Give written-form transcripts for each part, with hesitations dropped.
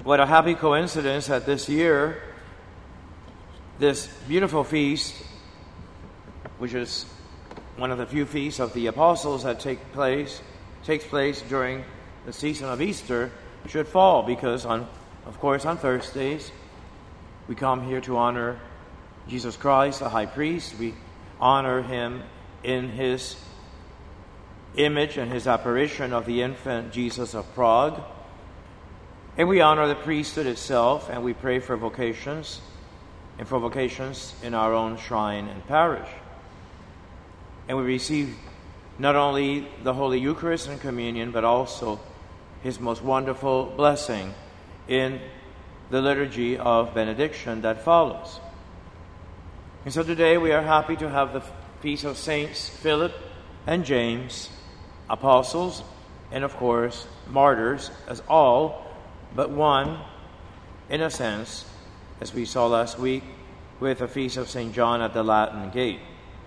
What a happy coincidence that this year, this beautiful feast, which is one of the few feasts of the apostles that takes place during the season of Easter, should fall, because of course on Thursdays we come here to honor Jesus Christ, the high priest. We honor him in his image and his apparition of the infant Jesus of Prague. And we honor the priesthood itself, and we pray for vocations, and for vocations in our own shrine and parish. And we receive not only the Holy Eucharist and Communion, but also his most wonderful blessing in the liturgy of benediction that follows. And so today we are happy to have the feast of Saints Philip and James, apostles, and of course martyrs, as all but one, in a sense, as we saw last week with the feast of St. John at the Latin Gate.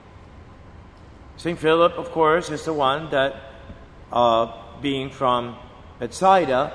St. Philip, of course, is the one that, being from Bethsaida,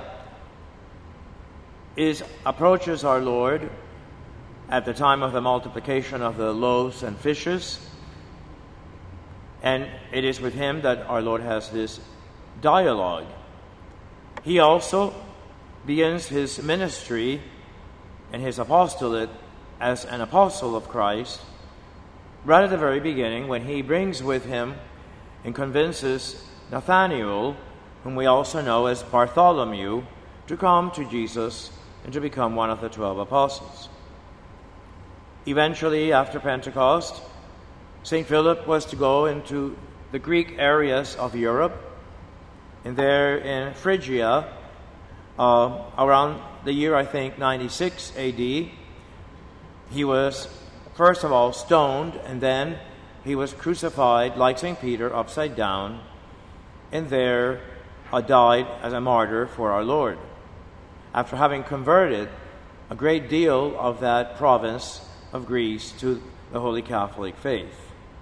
approaches our Lord at the time of the multiplication of the loaves and fishes, and it is with him that our Lord has this dialogue. He also begins his ministry and his apostolate as an apostle of Christ right at the very beginning, when he brings with him and convinces Nathanael, whom we also know as Bartholomew, to come to Jesus and to become one of the 12 apostles. Eventually, after Pentecost, St. Philip was to go into the Greek areas of Europe, and there in Phrygia, around the year, I think, 96 A.D., he was first of all stoned, and then he was crucified like St. Peter, upside down, and there died as a martyr for our Lord, after having converted a great deal of that province of Greece to the Holy Catholic faith.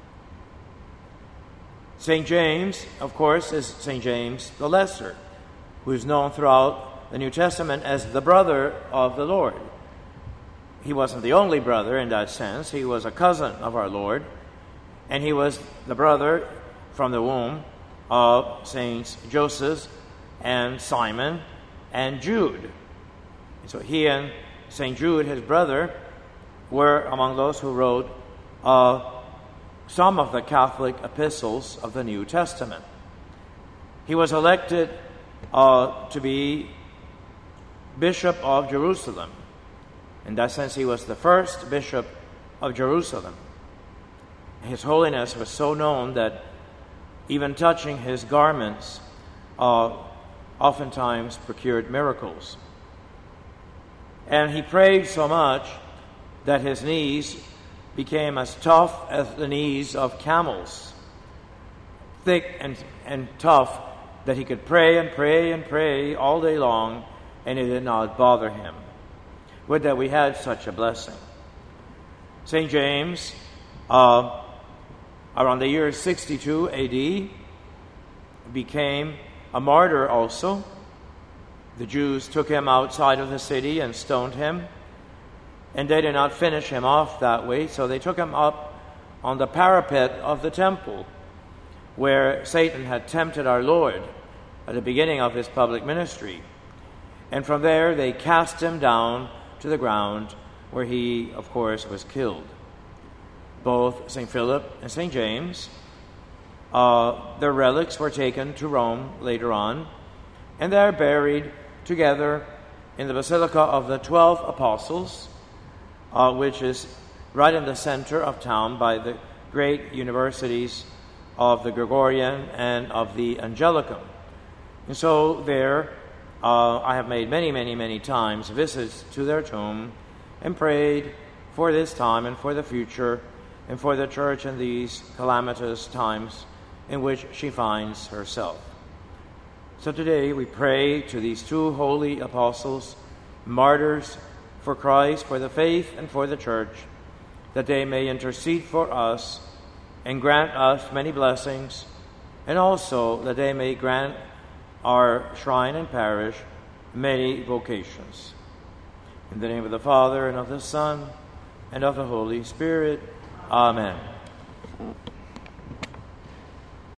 St. James, of course, is St. James the Lesser, who is known throughout the New Testament as the brother of the Lord. He wasn't the only brother in that sense. He was a cousin of our Lord, and he was the brother from the womb of Saints Joseph and Simon and Jude. So he and St. Jude, his brother, were among those who wrote some of the Catholic epistles of the New Testament. He was elected to be Bishop of Jerusalem. In that sense, he was the first Bishop of Jerusalem. His holiness was so known that even touching his garments oftentimes procured miracles. And he prayed so much that his knees became as tough as the knees of camels, thick and tough, that he could pray and pray and pray all day long, and it did not bother him. Would that we had such a blessing. St. James, around the year 62 A.D., became a martyr also. The Jews took him outside of the city and stoned him, and they did not finish him off that way, so they took him up on the parapet of the temple, where Satan had tempted our Lord at the beginning of his public ministry. And from there they cast him down to the ground, where he, of course, was killed. Both St. Philip and St. James, their relics were taken to Rome later on, and they are buried together in the Basilica of the 12 Apostles, which is right in the center of town by the great universities of the Gregorian and of the Angelicum. And so there, I have made many times visits to their tomb and prayed for this time and for the future and for the Church in these calamitous times in which she finds herself. So today we pray to these two holy apostles, martyrs for Christ, for the faith, and for the Church, that they may intercede for us and grant us many blessings, and also that they may grant our shrine and parish many vocations. In the name of the Father, and of the Son, and of the Holy Spirit. Amen.